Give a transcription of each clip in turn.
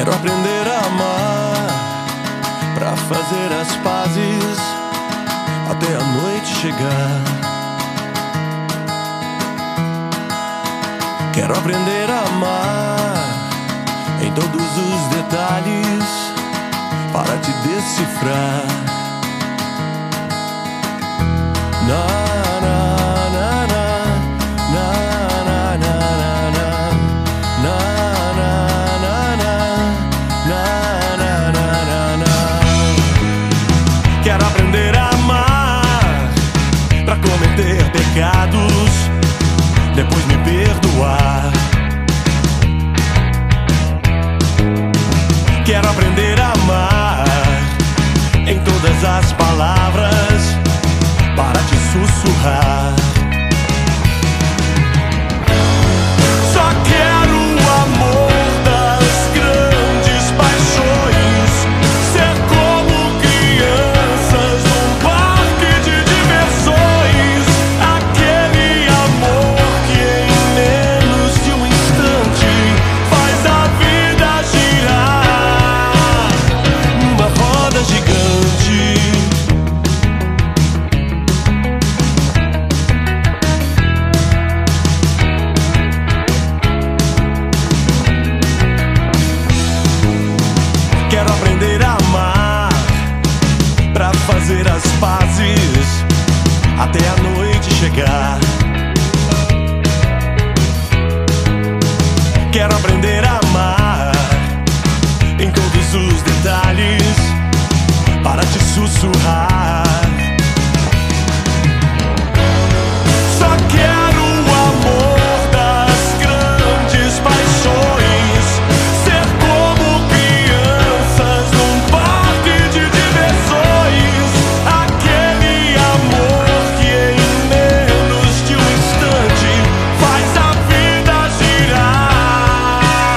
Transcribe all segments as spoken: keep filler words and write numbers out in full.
Quero aprender a amar, pra fazer as pazes até a noite chegar. Quero aprender a amar em todos os detalhes para te decifrar. Na, na, na, na, na, na, na, na, na, na, na, na, na, na. Quero aprender a amar pra cometer pecados, depois me perdoar. Quero aprender a amar em todas as palavras para te sussurrar. Só quero o amor das grandes paixões, ser como crianças num parque de diversões. Aquele amor que em menos de um instante faz a vida girar numa roda gigante. Quero aprender a amar pra fazer as pazes até a noite chegar. Quero aprender a amar em todos os detalhes para te sussurrar. Só quero o amor das grandes paixões, ser como crianças num parque de diversões. Aquele amor que em menos de um instante faz a vida girar.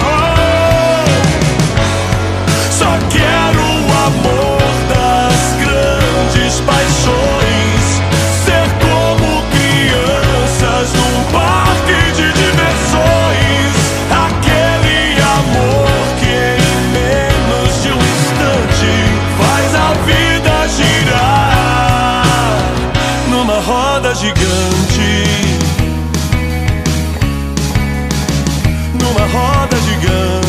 Só quero o amor das grandes paixões, ser como crianças num parque de diversões. Aquele amor que em menos de um instante faz a vida girar numa roda gigante, numa roda gigante.